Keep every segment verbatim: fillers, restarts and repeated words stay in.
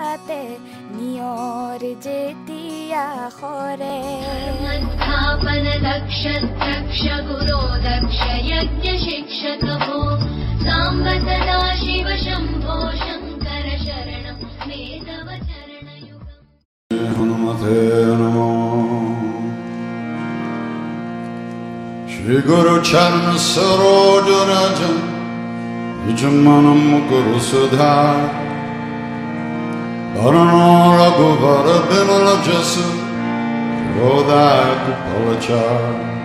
ते नियोर जेतिया खोरे स्थापन दक्ष दक्ष गुरो दक्ष यज्ञ शिक्षकभो सांब सदा शिव शंभो शंकर शरणं मे तव चरणयुगम्। हनुमते नमो। श्री गुरु चरण सरोज रज निजमनम गुरु सुधार वरणो रघुवर बिमल जसु रोदायक फलचार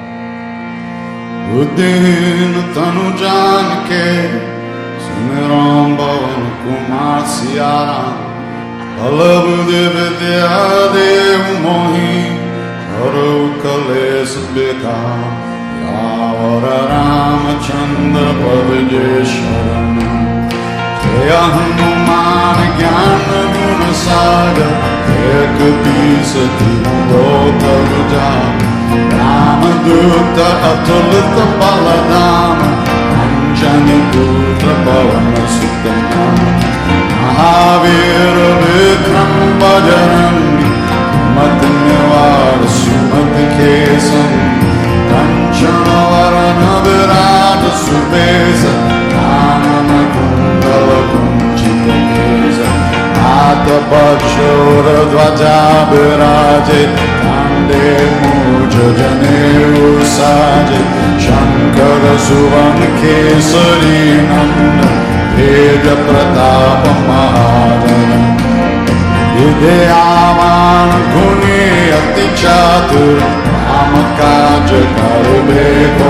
बुद्धिहीन तनु जान के सुमिरन पवन कुमार सियाराम बल बुद्धि विद्या देव मोहि हरौ कलेश विकार यावर रामचंद्र प्रभु जय शरण जय हनुमान ज्ञान गुण सागर एक बीस तीव्र जाम रामदूत अतुलित बलधाम अंजनी पुत्र पवन सुत महावीर विक्रम बजरंगी मत निवार सुमति के संग कंचन वरण विराट सुबेश कानन कुंडल कुंचित केश हाथ बक्षोर ध्वजा विराजे कांधे मूज जनेऊ साजे शंकर सुवन केसरी नंदन तेज प्रताप महाजन विद्यावान गुणी अति चातुर राम काज करबे को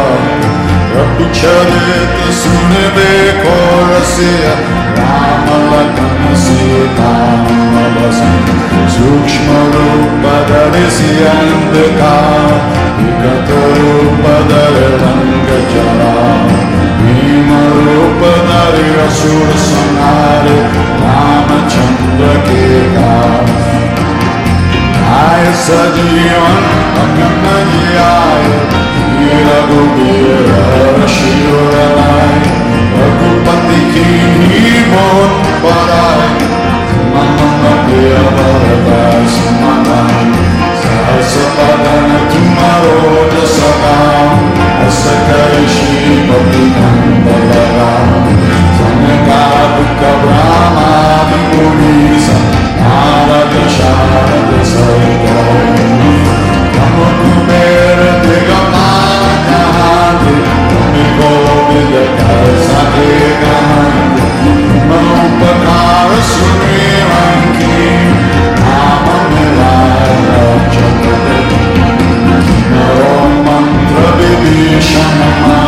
रघुचरित सुनबे को रसिया राम लखन सीता बस सूक्ष्म रूप धरि सियंत का विकट रूप धरि लंक जरा भीम रूप धरि असुर संहारे रामचंद्र के गान आय सजीवन अगम आय रघुबीर शिवर लाय रघुपति की मोन पराय मम प्रिय भरदास मनाय सहस बदन तुम्हारो जस गाम अस करि श्रीपति नंद लगाम सनकादिक ब्रह्मादि मुनीसा नारद शारद सहित नमो कुबेर दिगंबर जहांते नमो गोविंद कर सके गांते नमो उपकार सुमिरन की नाम मिलाए जगत नमो मंत्र विभीषण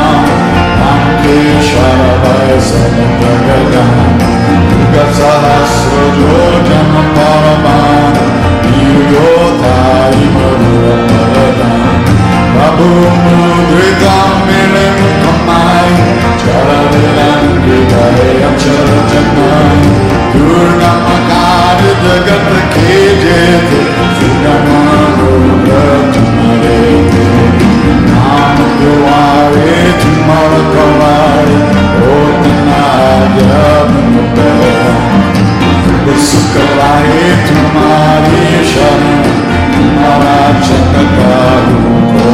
लंकेश्वर भय सब जगजान सहस्र जो जन परमान योधाई मरुदान प्रभु मुद्रिका मिले मुखमाई चरण रंग गए अक्षर जमाई दुर्गम कार्य जगत के जेते सुगम रूप तुम्हारे नाम दुआरे तुम्हार कवारे ओतना जब सुखलाए तुम्हारी शरण तुम्हारा चमत्कारों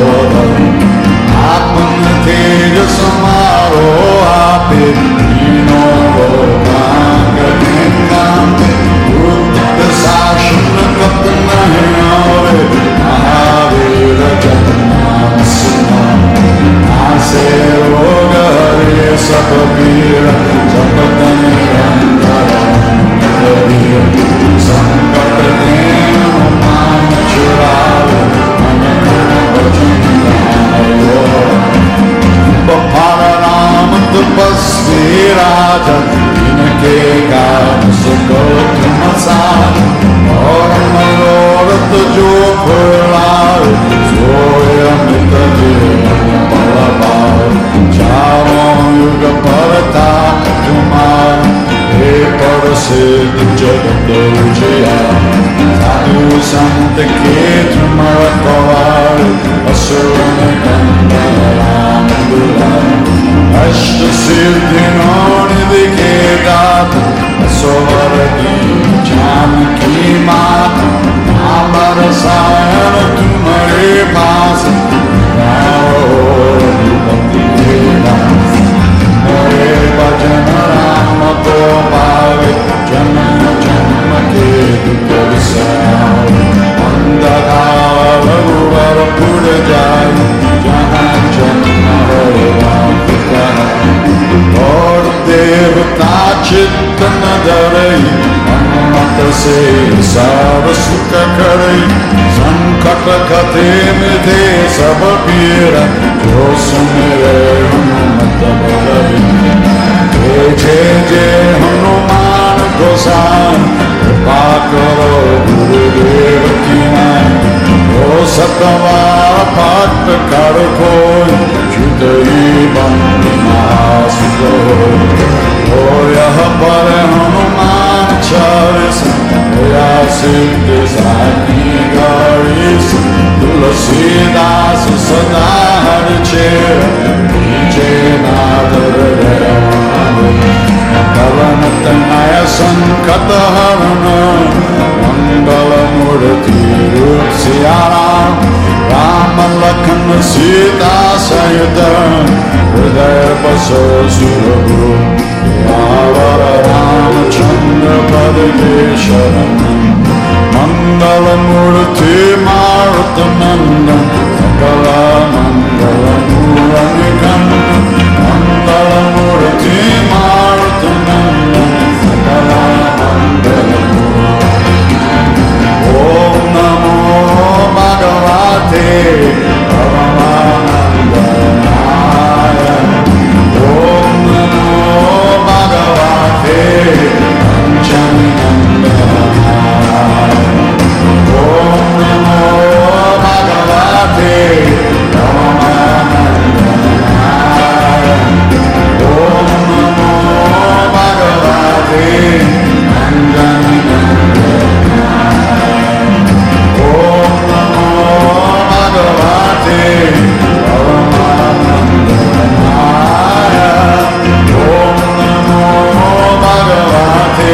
आत्म तेज समारो आपे तीनों लोकांग निंदाते उदित शासन कत नहीं आवे महावीर जन नाम सुनावे आसे रोग हरे सब पीड़ जपत निरंतर संकट देन मान छुड़ावे मन वचन गायो बपार राम तपस्वी राजा इनके गान सुकल तुम साथ और मनोरथ जो फुलाए सोय अमित जीवन बल पाए चारों युग परताप तुम्हारा हे पर सिद्ध जगत उजिया साधु संत के तुम रखवार असुर निकंदन राम दुलार अष्ट सिद्धि नौ निधि के दाता असवर की जानकी माता नाम रसायन तुम्हारे पास हरे भजन राम को पावे जन्म जन्म के दुख विसावे अंधकार रघुवर पुर जाए जहाँ जन्म हरे राम और देवता चित्त न डरई हनुमत से सब सुख करई संकट कटे मिटे सब पीरा जो सुमिरे हनुमत बलई जय जय जय हनुमान गोसाई कृपा करो गुरुदेव की नाई जो सतवार पाठ कर कोई छुटई बंदी महासुख हो यह पर हनुमान चालीसा या सिद्ध साकी गौरीस तुलसीदास सदा हर चेर नीचे नादर पवन तनय संकट हरण मंगल मूर्ति रूप सियाराम राम लखन सीता सहित हृदय बसो सुरगुरु यावर रामचंद्र पद के शरण मंगल मूर्ति मारुत नंदन सकल मंगल मूरनिकन मंगल मूर्ति मारुत नंदन सकल मंगल ओम नमो भगवते परमानंदनाय ओम नमो भगवते पंचनंदनाय ओम नमो भगवते परमानंदनाय ओम नमो भगवते पंचनंदनाय ओम नमो भगवते परमानंदनाय ओम नमो भगवते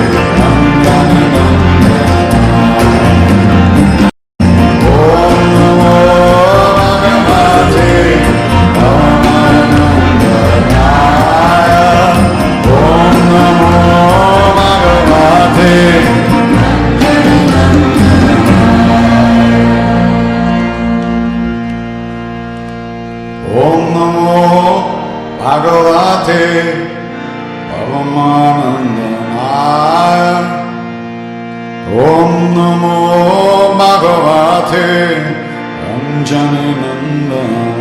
Om Namo Bhagavate Anjananandana